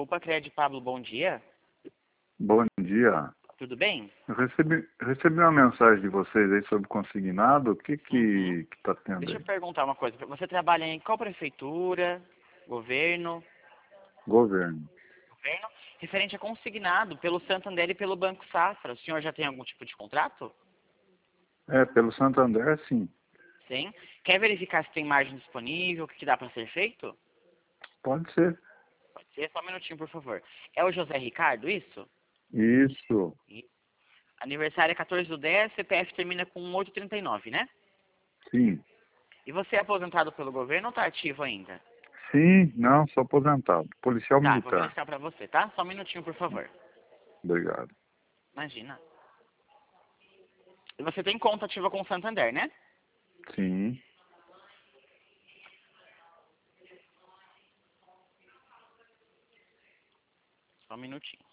Poupa Crédito, Pablo, bom dia. Bom dia. Tudo bem? Eu recebi uma mensagem de vocês aí sobre consignado. O que tá tendo Deixa aí? eu perguntar uma coisa. Você trabalha em qual prefeitura? Governo? Governo. Governo? Referente a consignado pelo Santander e pelo Banco Safra. O senhor já tem algum tipo de contrato? Pelo Santander, sim. Sim. Quer verificar se tem margem disponível? O que dá para ser feito? Pode ser. Pode ser. Só um minutinho, por favor. É o José Ricardo, isso? Isso. Aniversário é 14/10, CPF termina com 839, né? Sim. E você é aposentado pelo governo ou está ativo ainda? Sim, não, sou aposentado. Policial Tá, vou militar. verificar para você, tá? Só um minutinho, por favor. Obrigado. Imagina. E você tem conta ativa com o Santander, né? Sim. Só um minutinho.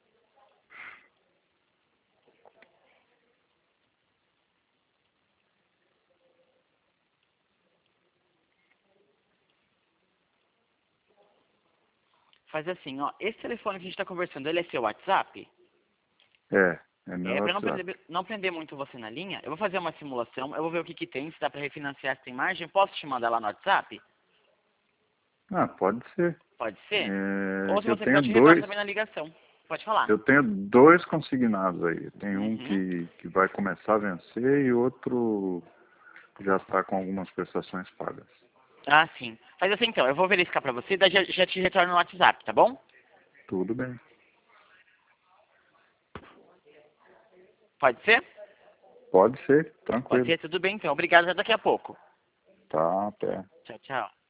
Faz assim, ó. Esse telefone que a gente está conversando, ele é seu WhatsApp? É meu Para WhatsApp. não prender muito você na linha, eu vou fazer uma simulação, eu vou ver o que tem, se dá para refinanciar, se tem margem. Posso te mandar lá no WhatsApp? Ah, pode ser. Pode ser? Ou se Eu você quiser, tenho eu te retorno dois. também na ligação. Pode falar. Eu tenho dois consignados aí. Tem um Uhum. que vai começar a vencer e outro já está com algumas prestações pagas. Ah, sim. Faz assim então, eu vou verificar para você, daí já te retorno no WhatsApp, tá bom? Tudo bem. Pode ser? Pode ser, Pode tranquilo. ser, tudo bem então. Obrigado, até daqui a pouco. Tá, até. Tchau, tchau.